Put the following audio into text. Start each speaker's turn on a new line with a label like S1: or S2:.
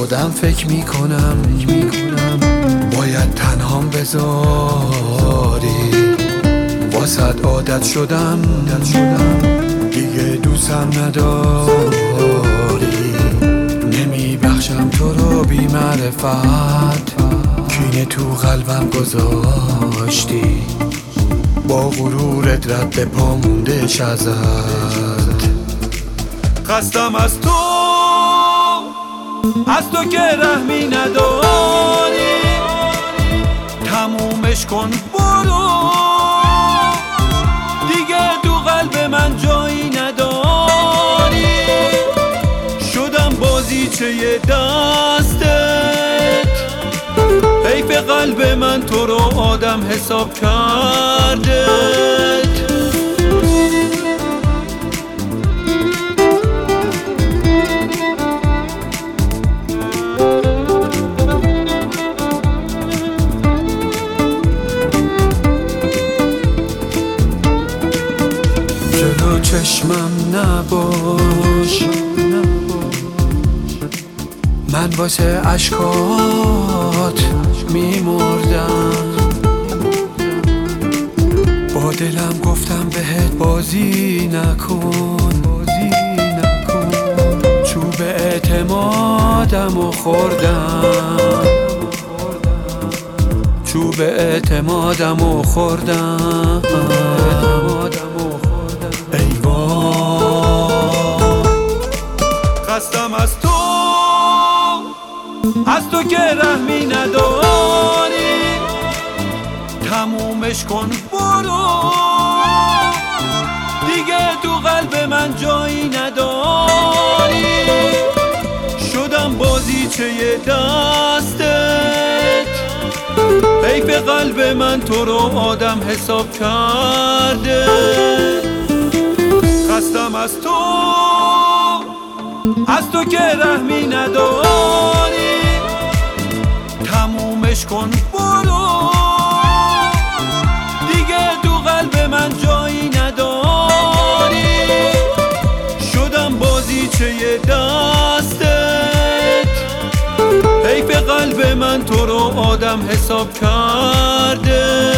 S1: خودم فکر میکنم باید تنهام بذاری، واسد عادت شدم دیگه دوستم نداری. نمیبخشم تو رو بی معرفت، کینه تو قلبم گذاشتی، با غرورت رد به پا موندهش ازت. خستم از تو که رحمی نداری، تمومش کن برو، دیگه تو قلب من جایی نداری. شدم بازیچه دستت، حیف قلب من تو رو آدم حساب کردت. جلو چشمم نباش، من واسه عشقات میمردم. با دلم گفتم بهت بازی نکن، چوب اعتمادم و خوردم، چوب اعتمادم و خوردم. ای وای خستم از تو که رحمی نداری، تمومش کن برو، دیگه تو قلب من جایی نداری. شدم بازیچه دستت، حیف قلب من تو رو آدم حساب کرده. خستم از تو که رحمی نداری، تمومش کن برو، دیگه تو قلب من جایی نداری. شدم بازیچه دستت، حیف قلب من تو رو آدم حساب کرده.